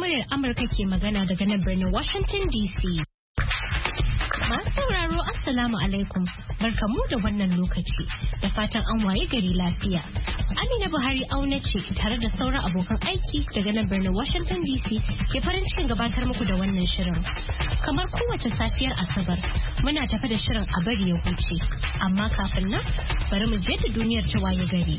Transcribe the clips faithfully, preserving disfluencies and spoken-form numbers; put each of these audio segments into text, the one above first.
muryar Amurka ke magana daga nan birnin Washington D C. Masu sauraro Assalamu alaikum, barkamu da wannan lokaci da fatan an waye gari lafiya. Amina Buhari auna ce tare da sauran abokan aiki daga nan birnin Washington D C ke farin cikin gabatar muku da wannan shirin. Kamar kowace safiyar Asabar, muna tafi da shirin a bari ya huce, amma kafin nan bari mu je da duniyar ta waye gari.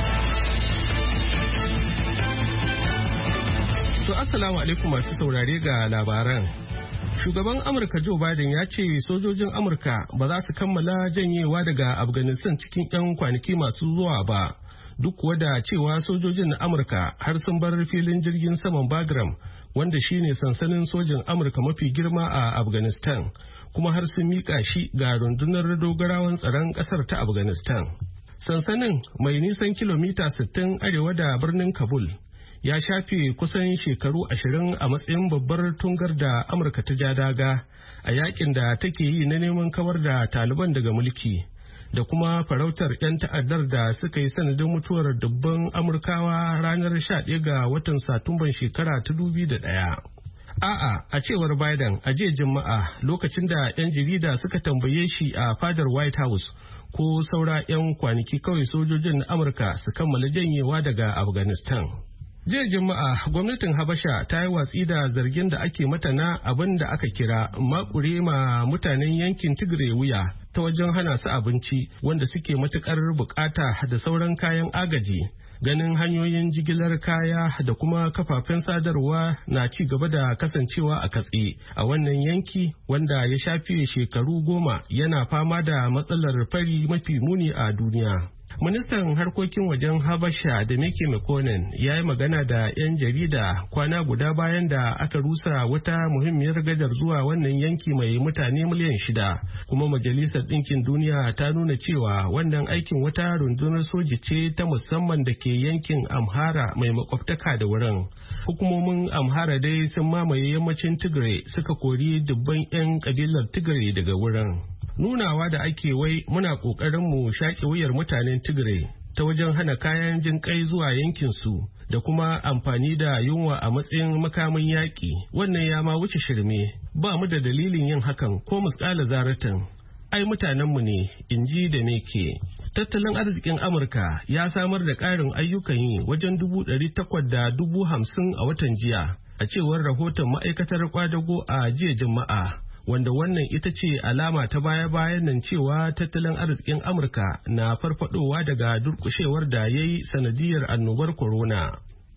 To assalamu alaikum masu saurare ga labaran. Shugaban Amurka Joe Biden ya ce sojojin Amurka ba za su kammala janyewa daga Afghanistan cikin 'yan kwanaki masu zuwa ba, duk kuwa da cewa sojojin na Amurka har sun bar filin jirgin saman Bagram, wanda shine sansanin sojin Amurka mafi girma a Afghanistan, kuma har sun miƙa shi ga rundunar dogarawan tsaron ƙasar ta Afghanistan. Sansanin mai nisan kilomita sittin arewa da birnin Kabul ya shafe kusan shekaru ashirin a matsayin babbar tungar da Amurka ta ja daga a yakin da take yi na neman kawar da Taliban daga mulki da kuma farautar 'yan ta'addar da suka yi sanadin mutuwar dubban Amurkawa ranar sha ɗaya ga watan Satumban shekara ta dubu biyu da ɗaya. A'a, a cewar Biden a jiya Juma'a lokacin da 'yan jarida suka tambaye shi a fadar White House ko saura 'yan kwanaki kawai sojojin Amurka su kammala janyewa daga Afghanistan. Jiya Juma'a gwamnatin Habasha ta yi watsi da zargin da ake mata na abin da aka kira makure ma mutanen yankin Tigray wuya ta wajen hana su abinci wanda suke matukar bukata da sauran kayan agaji. Ganin hanyoyin jigilar kaya da kuma kafafen sadarwa na ci gaba da kasancewa a katse a wannan yanki wanda ya shafe shekaru goma yana fama da matsalar fari mafi muni a duniya. Ministan harkokin wajen Habasha da Mike Mekonnen ya yi magana da 'yan jarida kwana guda bayan da aka rusa wata muhimmiyar gadar zuwa wannan yanki mai mutane miliyan shida. Kuma Majalisar Ɗinkin Duniya ta nuna cewa wannan aikin wata rundunar soji ce ta musamman da ke yankin Amhara mai makwabtaka da wurin. Hukumomin Amhara dai sun mamaye yammacin Tigray suka kori dubban 'yan kabilar Tigray daga wurin. Nunawa da ake wai muna ƙoƙarin mu shaƙe wuyar mutanen Tigray ta wajen hana kayan jin kai zuwa yankinsu da kuma amfani da yunwa a matsayin makamin yaƙi, wannan ya ma wuce shirme, ba mu da dalilin yin hakan ko musƙala zaratan. Ai mutanenmu ne, in ji da meke. Tattalin arzikin Amurka ya samar da ƙarin ayyukan yi wajen dubu ɗari takwas da dubu hamsin a watan jiya, a cewar rahoton ma'aikatar kwadago a jiya Juma'a. Wanda wannan ita ce alama ta baya-bayan nan cewa tattalin arzikin Amurka na farfadowa daga durkushewar da ya yi sanadiyar annobar corona.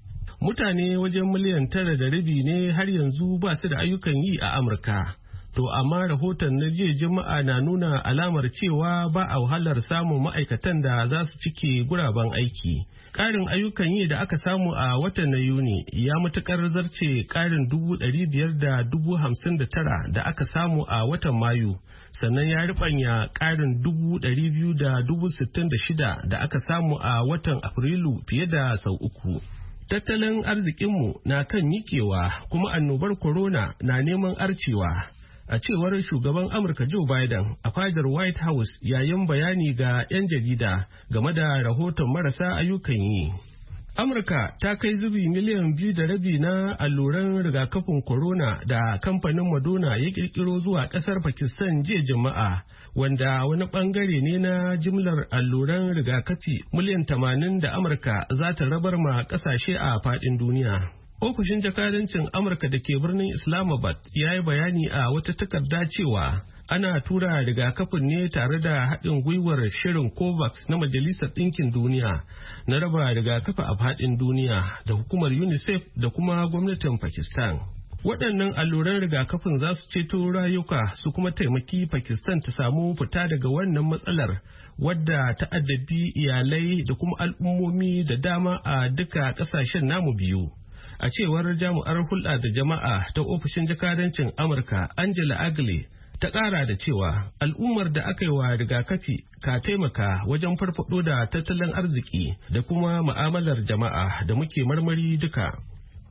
Mutane wajen miliyan tara da rabi ne har yanzu ba su da ayyukan yi a Amurka. To amma rahoton na jiya Juma'a na nuna alamar cewa ba a wahalar samun ma'aikatan da za su cike guraben aiki. Ƙarin ayyukan yi da aka samu a watan na Yuni ya matuƙar zarce ƙarin dubu ɗari biyar da dubu hamsin da tara da aka samu a watan Mayu, sannan ya riɓanya ƙarin dubu ɗari biyu da dubu sittin da shida da aka samu a watan Afrilu fiye da sau uku. Tattalin arzikinmu na kan yikewa kuma annobar corona na neman arcewa. A cewar shugaban Amurka Joe Biden a fadar White House yayin bayani ga 'yan jarida game da rahoton marasa ayyukan yi. Amurka ta kai zubi miliyan biyu da rabi na alluran rigakafin corona da kamfanin Moderna ya kirkiro zuwa kasar Pakistan jiya Juma'a, wanda wani bangare ne na jimlar alluran rigakafi miliyan tamanin da Amurka za ta rabar ma kasashe a faɗin duniya. Ofishin jakadancin Amurka da ke birnin Islamabad ya yi bayani a wata takarda cewa ana tura rigakafin ne tare da haɗin gwiwar shirin COVAX na Majalisar Ɗinkin Duniya na raba rigakafi a faɗin duniya da hukumar UNICEF da kuma gwamnatin Pakistan. Waɗannan alluran rigakafin za su ceto rayuka su kuma taimaki Pakistan ta samu fita daga wannan matsalar wadda ta addabi iyalai da kuma al'ummomi da dama a duka ƙasashen namu biyu. A cewar jami'ar hulɗa da jama'a ta ofishin jakadancin Amurka Angela Agle ta ƙara da cewa al'ummar da aka yi wa rigakafi ka taimaka wajen farfaɗo da tattalin arziki da kuma mu'amalar jama'a da muke marmari duka.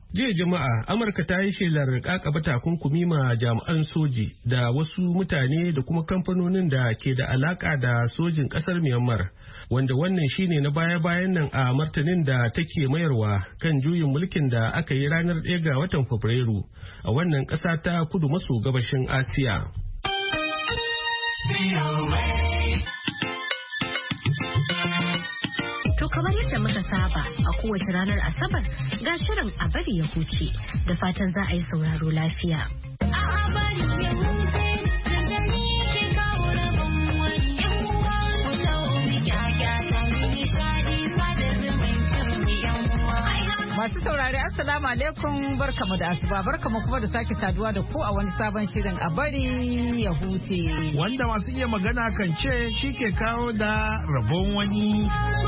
Jiya jama'a Amurka ta yi shelar kakaba takunkumi ma jami'an soji da wasu mutane da kuma kamfanonin da ke da alaka da sojin kasar Myanmar, wanda wannan shine na baya-bayan nan a martanin da take mayarwa kan juyin mulkin da aka yi ranar ɗaya ga watan Fabrairu a wannan ƙasa ta kudu maso gabashin Asiya. To kamar yadda muka saba a kowace ranar Asabar ga shirin a bari ya huce da fatan za a yi sauraro lafiya. A bari ya huce dandali ke kawo rabon wani yan uwa mu tauri kyakya tare nishadi fadar zumuncin yan uwa. Masu saurari assalamu alaikum barkamu da asuba barkamu kuma da sake saduwa da ku a wani sabon shirin a bari ya huce. Wanda masu iya magana kan ce shi ke kawo da rabon wani.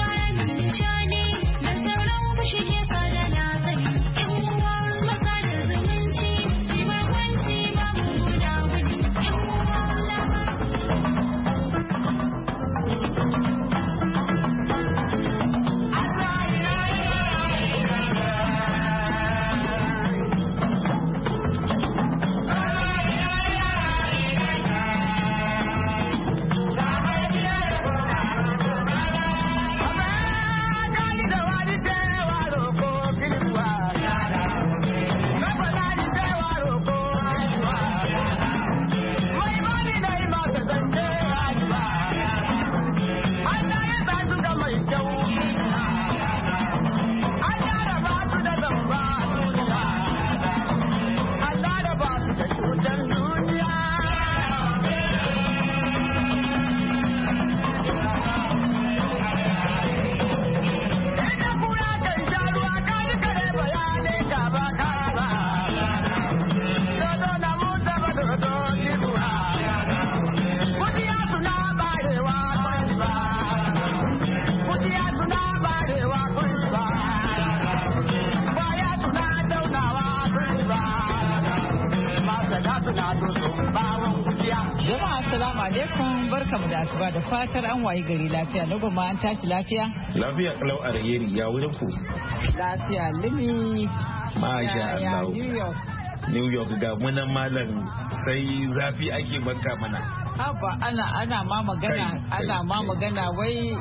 Da fatar an wayi gari lafiya na goma an tashi lafiya? Lafiya kalau a rayeri ya wurin ku? Lafiya limi. Masha Allah. New York. New York ga munan malam sai zafi ake banka mana. Haba ana ana ma magana ana ma magana wai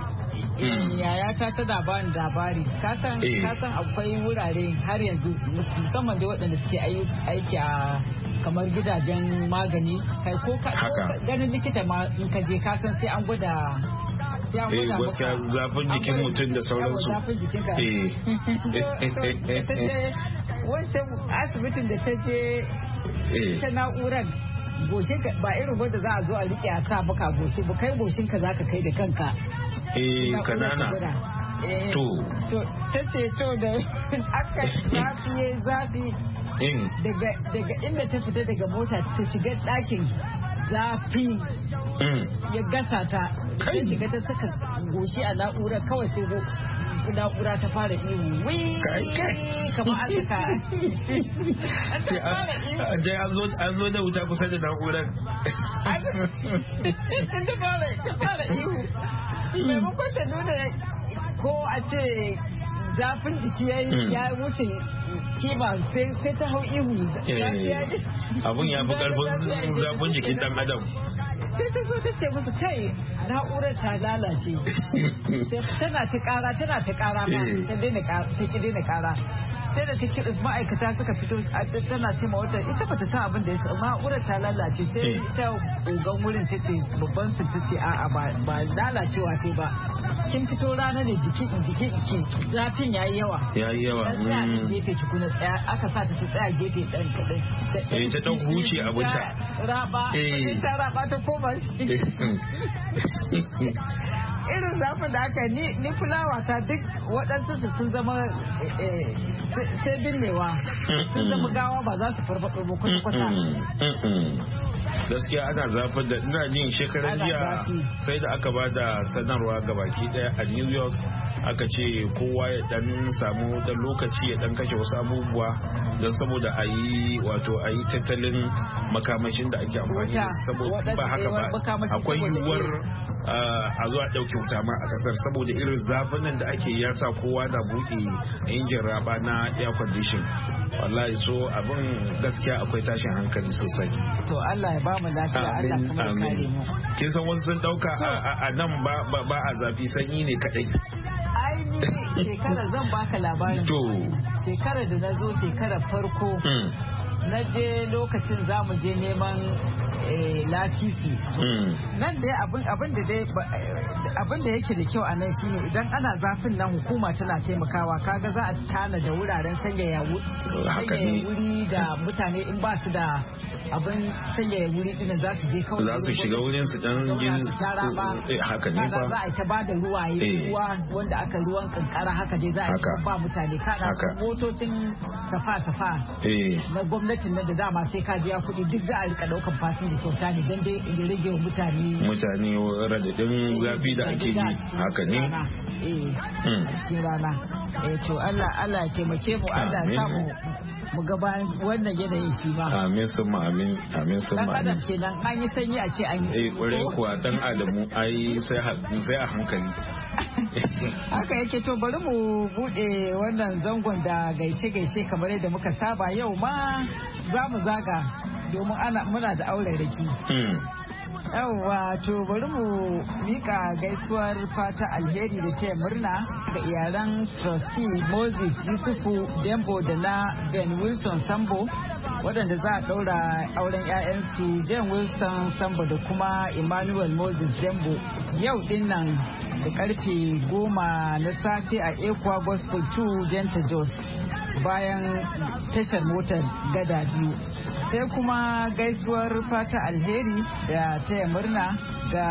yayata ta da bani labari kasan kasan akwai wurare har yanzu musamman da waɗanda suke aiki a kamar gidajen magani kai ko ganin likita ma in ka je kasan sai an gwada sai an gwada maka zafin jikin mutum da sauransu zafin jikin ka wancan asibitin da ta je ta na'urar goshe ba irin wanda za a zo a rike a sa maka goshe ba kai goshin ka zaka kai da kanka eh kanana to to tace to da aka zafi zafi daga daga inda ta fita daga mota ta shiga ɗakin zafi ya gasa ta ta shiga ta saka goshi a na'ura kawai sai na'ura ta fara ihu wii kamar an saka an zo da wuta kusa da na'urar ta fara ihu maimakon ta nuna ko a ce zafin jiki ya wuce kima sai ta hau ihu abun ya fi karfin zafin jikin dan adam sai ta zo ta ce musu kai na'urar ta lalace tana ta kara tana ta kara ma ta ki daina kara sai da take ma'aikata suka fito tana ce ma wata ita bata san abin da ya na'urar ta lalace sai ita ogan wurin ta ce babban su ta ce a'a ba lalacewa sai ba kin fito rana ne jiki jiki ki zafin yayi yawa yayi yawa mm gefe ki kuna tsaya aka sa ta tsaya gefe dan kadan eh ta dan huce abinta raba ta raba ta koma irin zafin da aka ni ni fulawa ta duk waɗansu sun zama sai binnewa sun zama gawa ba za su farfaɗo ba kwata-kwata gaskiya ana zafin da ina jin shekaran jiya sai da aka ba da sanarwa ga baki daya a New York aka ce kowa ya dan samu dan lokaci ya dan kashe wasu abubuwa don saboda a yi wato a yi tattalin makamashin da ake amfani da saboda ba haka ba akwai yiwuwar a zuwa ɗauke wuta ma a kasar saboda irin zafin nan da ake yasa kowa da buɗe injin raba na air condition wallahi so abin gaskiya akwai tashin hankali sosai. To Allah ya ba mu lafiya, Allah kuma ya kare mu. Kin san wasu sun dauka a nan ba ba a zafi, sanyi ne kadai. Ai ni shekara zan baka labarin. To shekara da na zo shekara farko na je lokacin za mu je neman lasisi. Nan dai abin da dai abin da yake da kyau a nan shine idan ana zafin nan hukuma tana taimakawa, kaga za a tana da wuraren sanyaya wuri da mutane in ba su da abin sanyaya wuri din za su je kawai za su shiga wurin su dan jin haka ne fa za a ta ba da ruwaye ruwa wanda aka ruwan kankara haka dai za a ta ba mutane kada motocin safa safa na gwamnatin nan da dama sai ka biya kuɗi duk za a rika daukan fasinja kyauta ne dan dai ya rage wa mutane mutane radadin zafi da ake yi haka ne eh cikin rana eh to Allah Allah ya taimake mu, Allah ya samu mu ga bayan wannan yanayin shi ba. Amin summa amin, amin summa amin. Dan adam kenan an yi sanyi a ce an yi. Eh kwarai kuwa dan Adamu ai sai sai a hankali. Haka yake, to bari mu bude wannan zangon da gaice-gaice kamar yadda muka saba. Yau ma za mu zaga domin ana muna da auren raki. Yawwa, to bari mu mika gaisuwar fata alheri da taya murna ga iyalan trustee Moses Yusufu Dembo da na Ben Wilson Sambo waɗanda za a ɗaura auren 'ya'yansu Jen Wilson Sambo da kuma Emmanuel Moses Dembo yau din nan da karfe goma na safe a Ekwa Gospel two Jenta Jos bayan tashar motar gada biyu. Sai kuma gaisuwar fata alheri da taya murna ga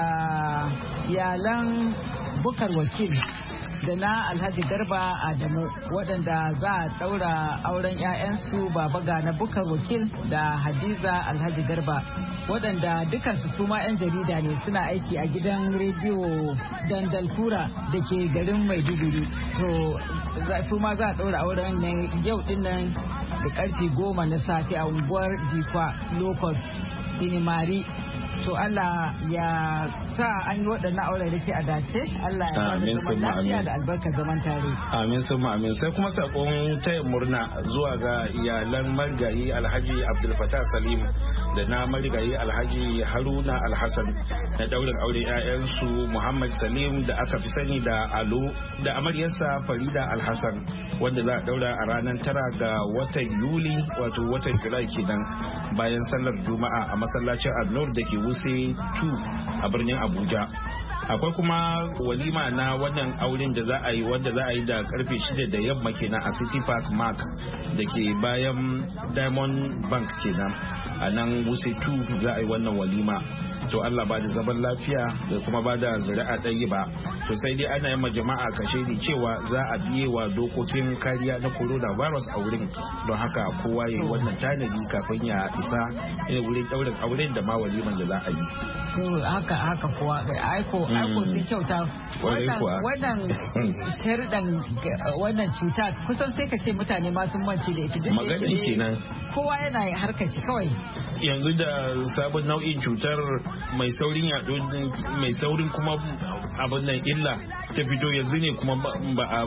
iyalan Bukar Wakil da na Alhaji Garba Adamu waɗanda za a ɗaura auren 'ya'yansu Baba Gana Bukar Wakil da Hadiza Alhaji Garba waɗanda dukansu su ma 'yan jarida ne, suna aiki a gidan rediyo Dandalkura da ke garin Maiduguri. To su ma za a ɗaura auren nan yau ɗin nan da karfe goma na safe a unguwar Dikwa Locus Inimari. To Allah ya sa an yi waɗannan auren rake a dace. Allah ya ba zaman lafiya da albarkar zaman tare. Amin sun amin. Sai kuma sakon taya murna zuwa ga iyalan marigayi Alhaji Abdul Fattah Salim da na marigayi Alhaji Haruna Alhassan na daurin auren 'ya'yansu Muhammad Salim da aka fi sani da Alo da amaryarsa Farida Alhassan wanda za a daura a ranar tara ga watan Yuli wato watan Julai kenan bayan sallar Juma'a a masallacin An-Nur da ke Wuse two a birnin Abuja. Akwai kuma walima na wannan auren da za a yi wanda za a yi da karfe shida da yamma kenan a City Park Mark da ke bayan Diamond Bank kenan a nan Wuse two za a yi wannan walima. To Allah ba da zaman lafiya da kuma ba da zuri'a ɗaya ba. To sai dai ana yi jama'a kashe ni cewa za a biye wa dokokin kariya na coronavirus a wurin, don haka kowa ya yi wannan tanadi kafin ya isa ina wurin ɗaurin auren da ma waliman da za a yi. To haka haka kuwa aiko aiko sun kyauta wannan sharɗan wannan cuta kusan sai ka ce mutane ma sun mance da ita. Maganin kenan. Kowa yana harkar shi kawai. Yanzu da sabon nau'in cutar mai saurin yaɗo mai saurin kuma abin nan illa ta fito yanzu ne kuma ba a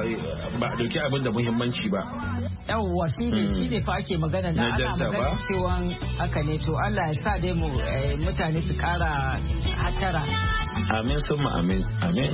dauki abin da muhimmanci ba. Yawwa shi ne shi ne fa ake magana na ana magana cewa haka ne. To Allah ya sa dai mu mutane su kara hatara. Amin summa amin amin.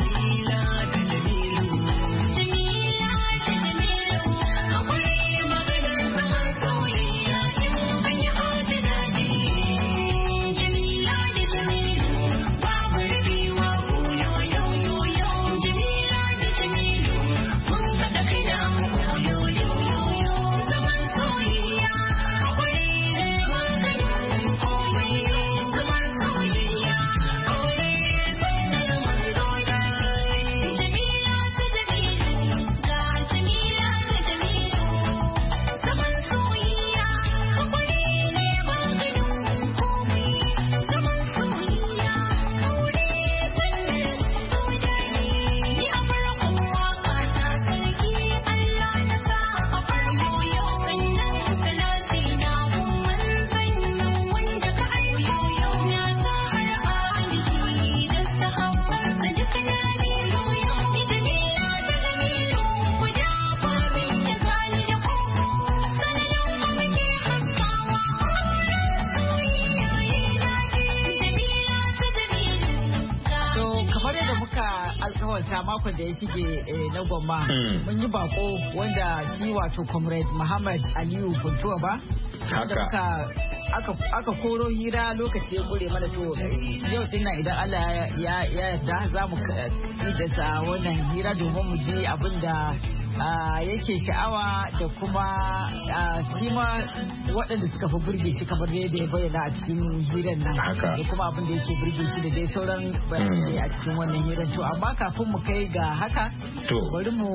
alkawarta makon da ya shige na Gwamma mun yi bako wanda shi wato Comrade Muhammad Aliyu Funtuwa ba haka aka koro hira lokaci ya kure mana to yau din nan idan Allah ya yarda za mu idasa wannan hira domin mu ji abin da yake sha'awa da kuma shi ma waɗanda suka fi burge shi kamar yadda ya bayyana a cikin hirar nan da kuma abin da yake burge shi da dai sauran bayanai a cikin wannan hirar to amma kafin mu kai ga haka bari mu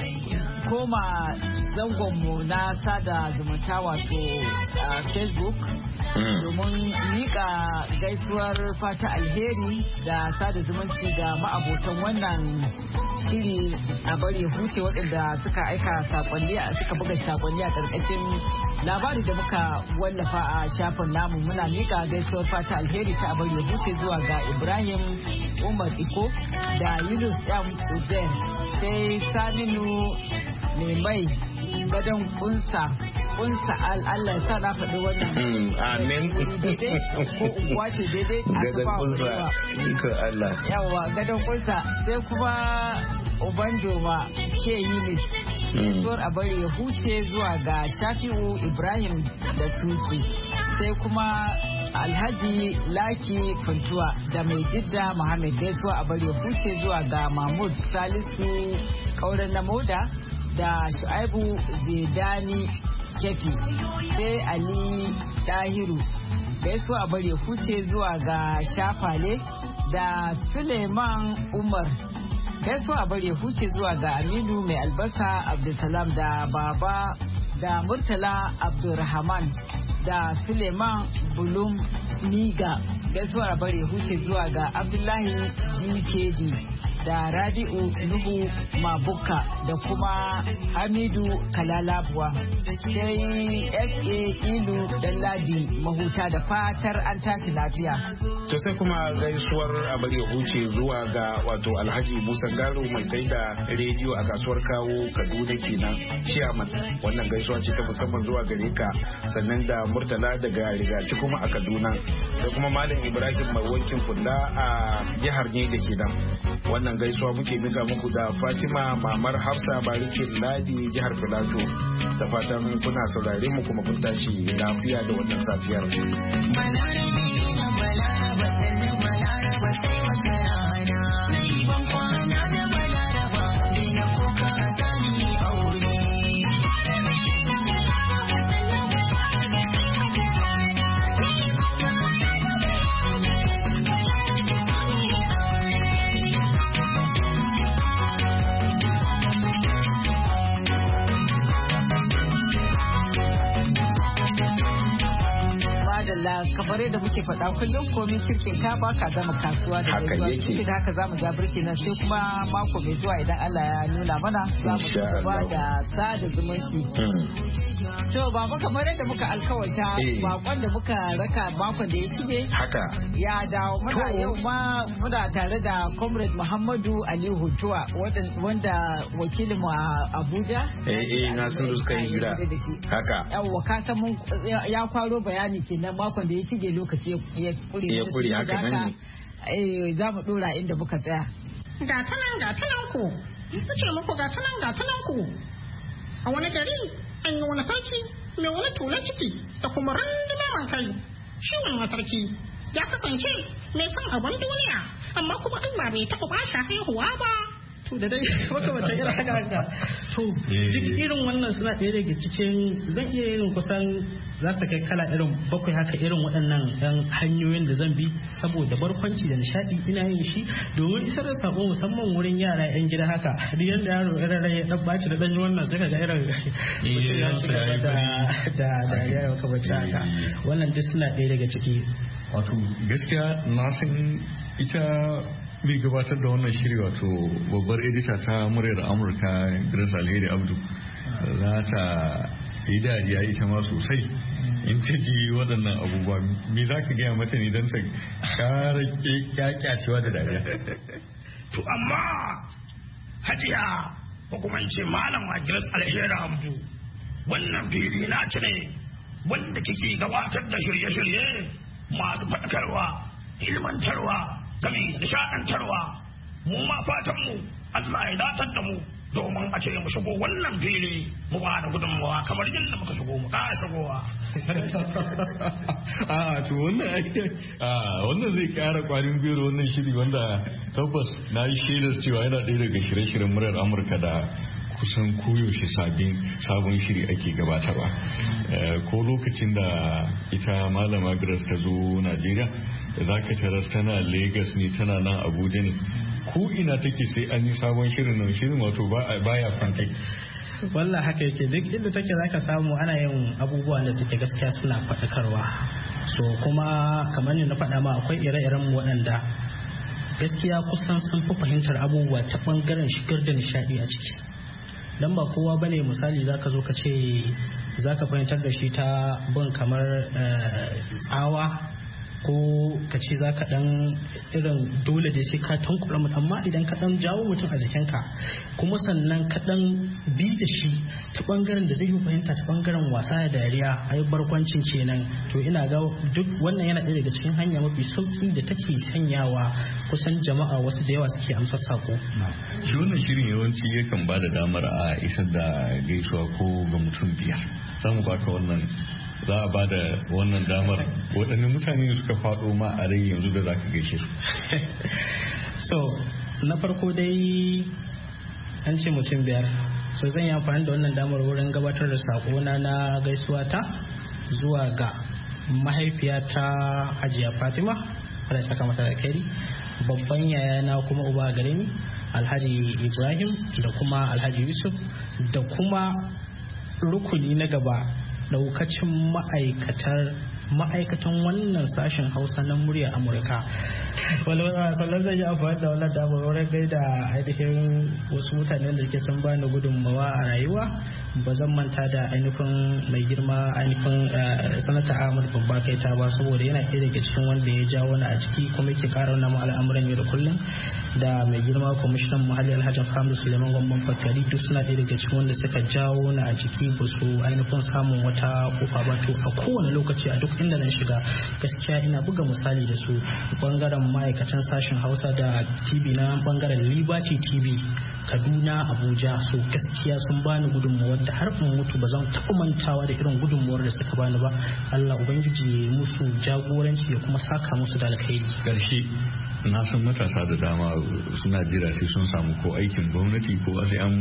koma zangonmu na sada zumunta wato Facebook domin mika gaisuwar fata alheri da sada zumunci ga ma'abotan wannan shiri a bari huce waɗanda suka aika sakonni suka buga sakonni a ƙarƙashin labari da muka wallafa a shafin namu. Muna mika gaisuwar fata alheri ta bari huce zuwa ga Ibrahim Umar Iko da Yunus M Uzair sai Saminu mai mai gadon kunsa kunsa Allah sa na faɗi wannan amin daidai ko uwa ce daidai a gadon kunsa iko Allah yawa gadon kunsa sai kuma Ubandoma ke Yunis Suwar a bari ya huce zuwa ga Shafi'u Ibrahim da Tuki sai kuma Alhaji Laki Funtuwa da mai jidda Muhammad gaisuwa a bari ya huce zuwa ga Mahmud Salisu Kauran na Moda da Shu'aibu Zedani Kefi sai Ali Dahiru gaisuwa a bari ya huce zuwa ga Shafale da Suleiman Umar gaisuwa a bari ya huce zuwa ga Aminu mai albasa Abdulsalam da Baba da Murtala Abdulrahman da Suleiman Bulum Niga gaisuwa a bari ya huce zuwa ga Abdullahi G K D da Rabi'u Nuhu Mabuka da kuma Hamidu Kalalabuwa sai S A Ilu Dalladi Mahuta da fatar an tashi lafiya. To sai kuma gaisuwar abar ya huce zuwa ga wato Alhaji Musa Garo mai sai da rediyo a kasuwar Kawo Kaduna kenan Chairman. Wannan gaisuwa ce ta musamman zuwa gare ka sannan da Murtala daga Rigaci kuma a Kaduna sai kuma Malam Ibrahim mai wankin fulla a jihar ne da kenan. Wannan gaisuwa muke mika muku da Fatima Mamar Hafsa Barikin Ladi jihar Filato da fatan kuna saurare mu kuma kun tashi lafiya da wannan safiyar. kamar yadda muke faɗa kullum komin kirkin ka baka gama kasuwa da zuwa cikin da haka zamu ja birki nan sai kuma mako mai zuwa idan Allah ya nuna mana zamu gaba da sada zumunci. To baba kamar yadda muka alkawarta bakon da muka raka makon da ya shige haka ya dawo muna yau ma muna tare da Comrade Muhammadu Ali Huntuwa wanda wakilin mu a Abuja eh eh na san suka yi gida haka yawa ka san mun ya kwaro bayani kenan makon da ya shige lokaci ya kure ya kure haka nan eh za mu dora inda muka tsaya ga tanan ga tanan ku ce muku ga tanan ga tanan ku a wani gari an yi wani sarki mai wani tulan ciki da kuma randume man kai shi wannan sarki ya kasance mai son abin duniya amma kuma Allah bai taɓa ba shi haihuwa ba to da dai wata wata irin haka haka to duk irin wannan suna ɗaya daga cikin zan iya yin kusan za su kai kala irin bakwai haka irin waɗannan ɗan hanyoyin da zan bi saboda barkwanci da nishaɗi ina yin shi domin isar da sako musamman wurin yara yan gida haka duk yanda yaro irin rai dan baci da danyi wannan sai kaga irin ya ci gaba da da da ya kamar haka wannan duk suna ɗaya daga ciki wato gaskiya na san ita mai gabatar da wannan shiri wato babbar edita ta muryar Amurka Grace Alheri Abdu za ta yi dariya ita ma sosai in ta ji waɗannan abubuwa me za ka gaya mata ne don ta kara kyakyacewa da dariya. To amma hajiya ko kuma in ce malama Grace Alheri Abdu wannan fili na ci ne wanda kike gabatar da shirye-shirye masu faɗakarwa ilmantarwa game da nishaɗantarwa mu ma fatan mu Allah ya datar da mu domin a ce mu shigo wannan fili mu ba da gudunmawa kamar yadda muka shigo mu ƙara shigowa. A to wannan a wannan zai ƙara ƙwarin gwiwar wannan shiri wanda tabbas na yi shaidar cewa yana ɗaya daga shirye-shiryen muryar Amurka da kusan koyaushe sabon shiri ake gabatarwa. Ko lokacin da ita malama Grace ta zo Najeriya za ka tarar tana Lagos ne tana nan Abuja ne ko ina take sai an yi sabon shirin nan shirin wato baya kwantai. Wallah haka yake duk inda take zaka samu ana yin abubuwa da suke gaskiya suna faɗakarwa. So kuma kamar ne na faɗa ma akwai ire-iren waɗanda gaskiya kusan sun fi fahimtar abubuwa ta ɓangaren shigar da nishaɗi a ciki. Dan ba kowa bane misali zaka zo ka ce zaka fahimtar da shi ta bin kamar tsawa ko ka ce za ka dan irin dole da sai ka tankura mutum, amma idan ka dan jawo mutum a jikinka kuma sannan ka dan bi da shi ta bangaren da zai yi fahimta ta bangaren wasa da dariya ai barkwancin kenan, to ina ga duk wannan yana ɗaya daga cikin hanya mafi sauki da take sanyawa kusan jama'a wasu da yawa suke amsa sako. Shi wannan shirin yawanci yakan ba da damar a isar da gaisuwa ko ga mutum biyar. Za mu baka wannan za a ba da wannan damar waɗanne mutane suka faɗo ma a rai yanzu da za ka gaishe su. So na farko dai an ce mutum biyar, so zan yi amfani da wannan damar wurin gabatar da saƙona na gaisuwa ta zuwa ga mahaifiyata Hajiya Fatima, Allah ya saka mata da alkhairi, babban yayana kuma uba gare ni Alhaji Ibrahim da kuma Alhaji Yusuf da kuma rukuni na gaba daukacin ma'aikatar ma'aikatan wannan sashen Hausa na murya Amurka. Walwala zai yi amfani da wannan damar wurin gaida ainihin wasu mutanen da ke sun bani gudunmawa a rayuwa. Ba zan manta da ainihin mai girma ainihin sanata Ahmad Babba Kaita ba, saboda yana ɗaya daga cikin wanda ya jawo ni a ciki kuma yake ƙara wannan al'amuran yau da kullum. Da mai girma kwamishinan muhalli Alhaji Hamdu Suleiman Gwamban Faskari duk suna ɗaya daga cikin wanda suka jawo ni a ciki ba su ainihin samun wata kofa ba. To a kowane lokaci a duk inda na shiga gaskiya ina buga misali da su bangaren ma'aikatan sashen Hausa da T V na bangaren Liberty T V Kaduna Abuja, so gaskiya sun bani gudunmawar da har in mutu ba zan taɓa mantawa da irin gudunmawar da suka bani ba. Allah ubangiji musu jagoranci ya kuma saka musu da alkhairi. Karshe na san matasa da dama suna jira sai sun samu ko aikin gwamnati ko sai an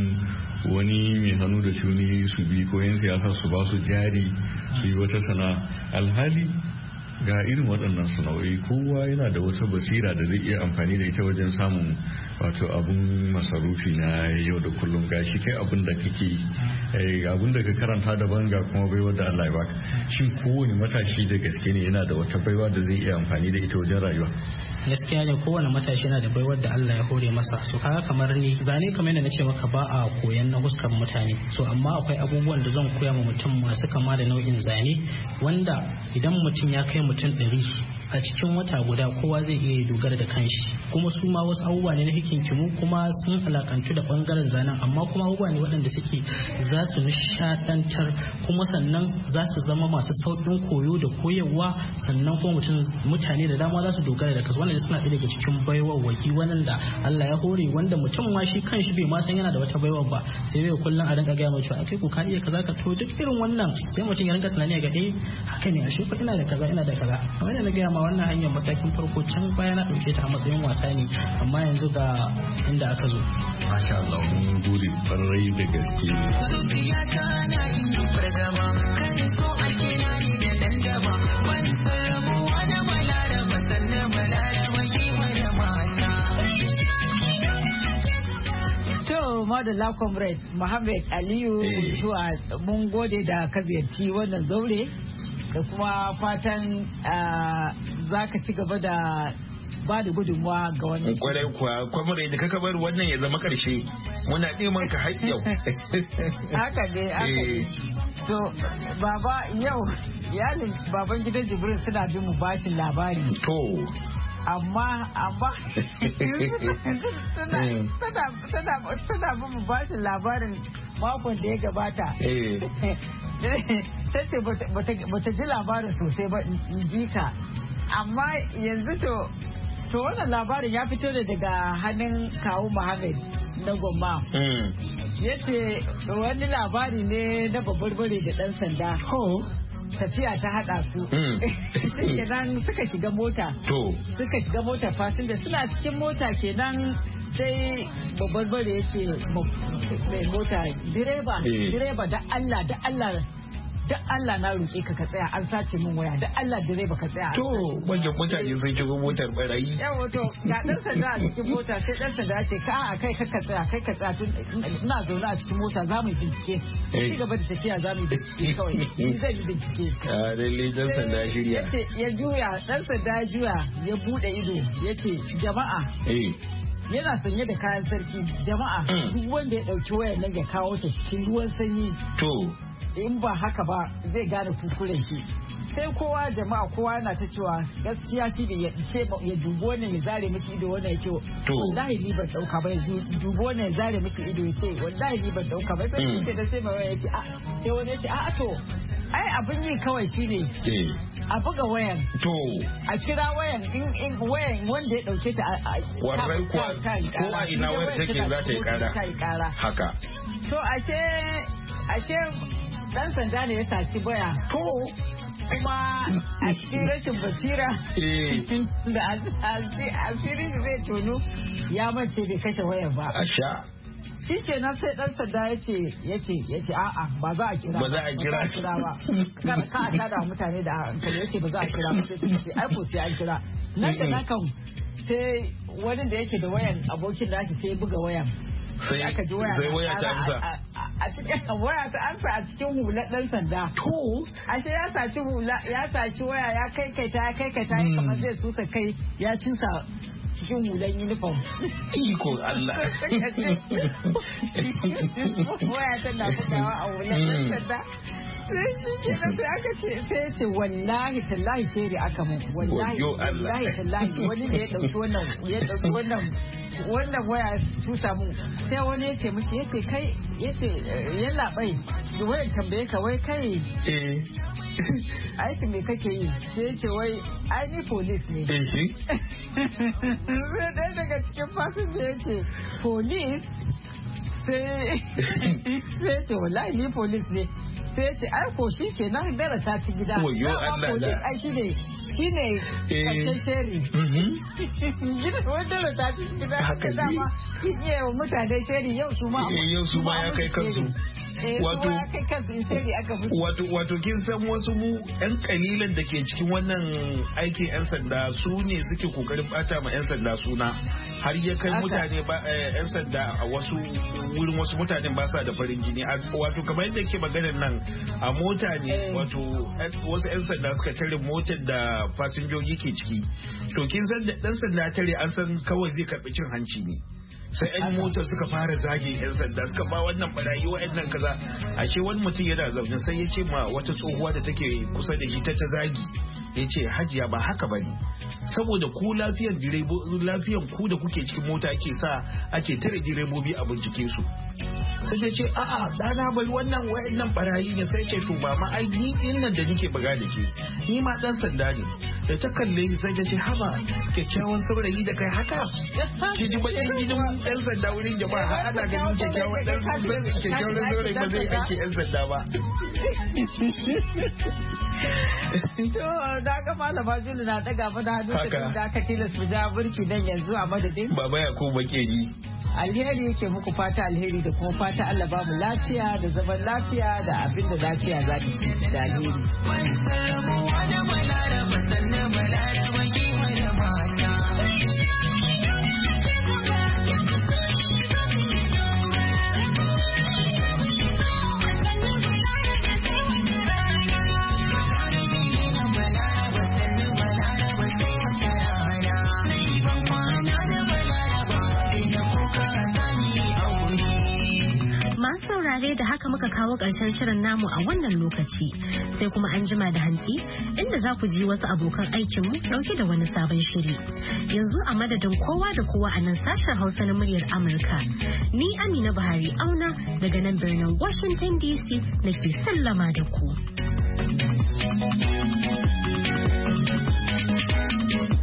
wani mai hannu da shuni su bi ko yan siyasa su ba su jari su yi wata sana'a. Alhali ga irin waɗannan sana'o'i kowa yana da wata basira da zai iya amfani da ita wajen samun wato abun masarufi na yau da kullum. Gashi kai abun da kake abun da ka karanta daban ga kuma baiwa da Allah ya baka. Shin kowane matashi da gaske ne yana da wata baiwa da zai iya amfani da ita wajen rayuwa? Gaskiya ne kowane matashi yana da baiwar da Allah ya hore masa. So kaga kamar ni zane kamar yadda nace maka ba a koyan na huskar mutane, so amma akwai abubuwan da zan koya ma mutum masu kama da nau'in zane wanda idan mutum ya kai mutum ɗari a cikin wata guda kowa zai iya dogara da kanshi. Kuma su ma wasu abubuwa ne na hikinkimu kuma sun alakantu da bangaren zanen, amma kuma abubuwa ne waɗanda suke za su nishaɗantar kuma sannan za su zama masu sauƙin koyo da koyarwa, sannan kuma mutum mutane da dama za su dogara da kansu. Wannan suna ɗaya daga cikin baiwar waki wanda Allah ya hore, wanda mutum ma shi kanshi bai ma san yana da wata baiwar ba, sai bai kullum a rinka gaya mai cewa kai ko ka iya kaza ka to duk irin wannan sai mutum ya rinka tunani ga eh haka ne ashe ko ina da kaza ina da kaza. Kamar yadda na gaya ma wannan hanyar matakin farko can baya na ɗauke ta a matsayin wasa ne, amma yanzu ga inda aka zo. Masha Allah, mun gode farai da gaske. Zuciya ta na yin fargaba, kan so ake na ni da dandama, wani sarrafuwa da balaraba sannan balaraba kewa da mata. To, Madalla Comrade Muhammad Aliyu zuwa mun gode da ka ziyarci wannan zaure. Da kuma fatan za ka ci gaba da ba da gudunmuwa ga wannan. Kwarai kuwa, kwamare da kaka bar wannan ya zama karshe muna neman ka har yau. Haka ne, haka ne. To, baba yau iyalin baban gidan Jibril suna bin mu bashin labari. To. Amma, amma, suna bin mu bashin labarin makon da ya gabata. Ta ce bata ji labarin sosai ba in ji ka, amma yanzu to To wannan labarin ya fito da daga hannun kawu Muhammad na Gomma. Yace wani labari ne na babarbare da dan sanda. Tafiya ta hada su. Shi kenan suka shiga mota. Suka shiga mota fasinja suna cikin mota kenan sai babarbare yace mai mota direba direba da Allah da Allah da Allah na roƙe ka ka tsaya an sace min waya da Allah direba ka tsaya. To wajen mutane sun shigo motar barayi. Yawa to ga dan sanda a cikin mota sai dan sanda ce ka a kai ka tsaya kai ka tsaya tun ina zaune a cikin mota za mu bincike. Ci gaba da tafiya za mu bincike kawai. Ni zan yi bincike. A lalle dan sanda shirya. Yace ya juya dan sanda ya juya ya bude ido yace jama'a. Eh. Yana sanye da kayan sarki jama'a duk wanda ya dauki wayar nan ya kawo ta cikin ruwan sanyi. To. In ba haka ba zai gane kuskuren shi sai kowa jama'a kowa yana ta cewa gaskiya shi bai ce ya dubo wannan ya zare miki ido wannan ya ce wallahi ni ban dauka ba ya dubo wannan ya zare miki ido ya ce wallahi ni ban dauka ba sai shi da sai mai ya ce a sai wani ya ce a to ai abin yi kawai shine a buga wayan to a kira wayan in in wayan wanda ya dauke ta a warai ko a ina wayar take za ta yi kara haka to a ce a ce dan sanda ne ya saci baya to kuma a cikin rashin basira da asirin zai tono ya mace bai kashe wayar ba asha shi ke nan sai dan sanda ya ce ya ce ya ce a'a ba za a kira ba za a kira ba kar ka a tada mutane da hankali ya ce ba za a kira ba sai ce ai ko sai an kira nan da nan kan sai wani da yake da wayan abokin da ake sai buga wayan sai aka ji waya sai waya ta amsa a cikin waya ta amsa a cikin hular dan sanda to ashe ya saci hula ya saci waya ya kaikaita ya kaikaita kamar zai susa kai ya cusa cikin hulan uniform iko Allah waya tana bugawa a hular dan sanda sai shi ke nan sai aka ce sai ya ce wallahi tallahi sheri aka mun wallahi wallahi tallahi wani da ya dauki wannan ya dauki wannan wannan waya tusa mu sai wani yace mishi yace kai yace ya labai da wayar tambaye ka wai kai eh aiki me kake yi sai yace wai ai ni police ne eh sai dai daga cikin fasinja yace police sai sai yace wallahi ni police ne sai yace ai ko shi kenan dara ta ci gida wayo Allah da ai shi ne shi ne ƙarshen sheri. Gida wanda da ta fi gida haka dama iya wa mutane sheri yau su ma. Yau su ma ya kai kansu. Wato wato wato kin san wasu mu yan kalilan da ke cikin wannan aikin yan sanda su ne suke kokarin bata ma yan sanda suna har ya kai mutane ba yan sanda a wasu wurin wasu mutanen ba sa da farin jini wato kamar yadda ke maganar nan a mota ne wato wasu yan sanda suka tare motar da fasinjoji ke ciki to kin san da dan sanda tare an san kawai zai karbi cin hanci ne sai yan motar suka fara zage yan sanda suka ba wannan barayi wa'annan kaza ashe wani mutum yana zaune sai ya ce ma wata tsohuwa da take kusa da shi ta ta zagi ya ce hajiya ba haka bane saboda ku lafiyar direbo lafiyar ku da kuke cikin mota ake sa ake tare direbobi a bincike su sai ta ce a'a dana bai wannan wa'annan barayi ne sai ce to ba ma ai ni din nan da nake buga da ke ni ma dan sanda ne da ta kalle ni sai ta ce haba kyakkyawan saurayi da kai haka ki ji bakin gidan yan sanda wurin jama'a har ana ganin kyakkyawan dan kyakkyawan saurayi ba zai aiki yan sanda ba to da ga malama Juli na daga mana hannu da aka tilas mu ja burki dan yanzu a madadin baba ya ko bakeri alheri yake muku fata alheri da kuma fata Allah ba mu lafiya da zaman lafiya da abin da lafiya za ta ci da alheri. saurare da haka muka kawo ƙarshen shirin namu a wannan lokaci sai kuma an jima da hantsi inda za ku ji wasu abokan aikinmu ɗauke da wani sabon shiri. Yanzu a madadin kowa da kowa a nan sashen Hausa na muryar Amurka. Ni Amina Buhari Auna daga nan birnin Washington D C nake sallama da ku.